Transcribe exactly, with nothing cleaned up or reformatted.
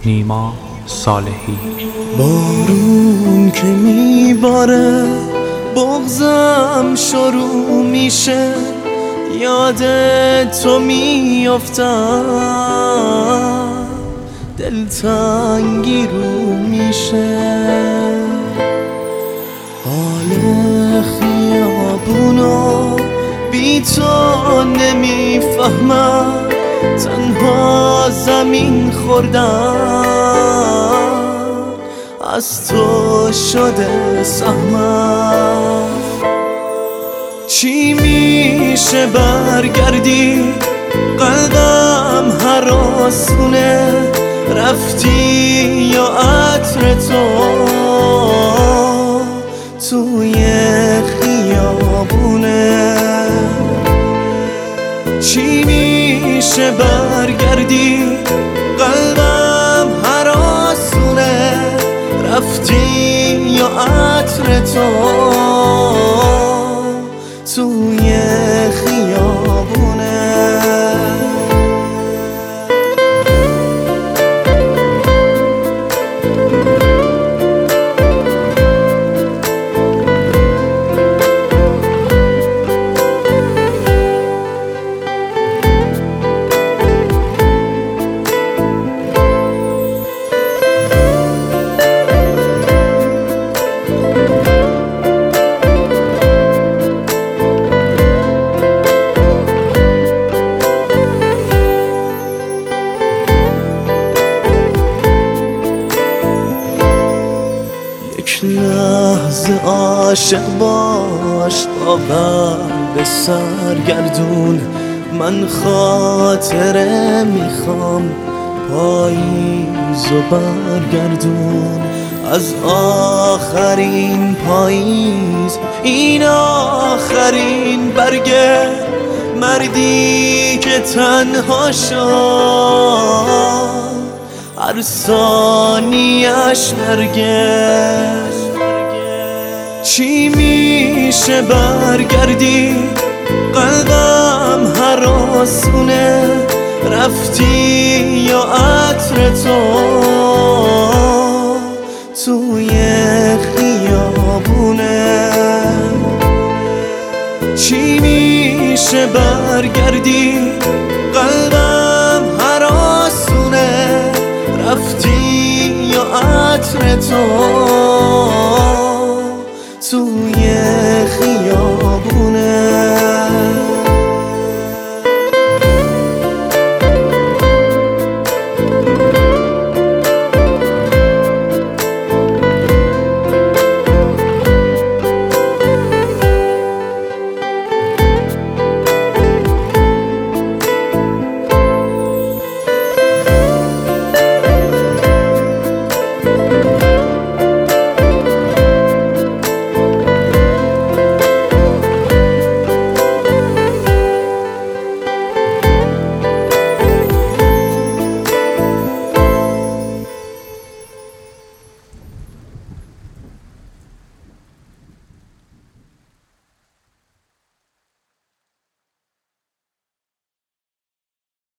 نیما صالحی. بارون که میباره بغضم شروع میشه، یاد تو میافتم دلتنگی رو میشه. حال خیابونو بی تو نمیفهمم، تنها زمین خوردم از تو شده سهمم. چی میشه برگردی؟ قلبم هراسونه، رفتی یا عطر تو توی خیابونه. چی میشه برگردی؟ قلبم هراسونه، رفتی یا عطر تو توی خیابونه. لحظه عاشق باش تا قلب سرگردون، من خاطره میخوام پاییز و برگردون. از آخرین پاییز این آخرین برگه، مردی که تنها شد هر ثانیش نرگس. چی میشه برگردی؟ قلبم هراسونه، رفتی یا عطر تو توی خیابونه. چی میشه برگردی؟ قلبم هراسونه، رفتی یا عطر تو توی خیابونه.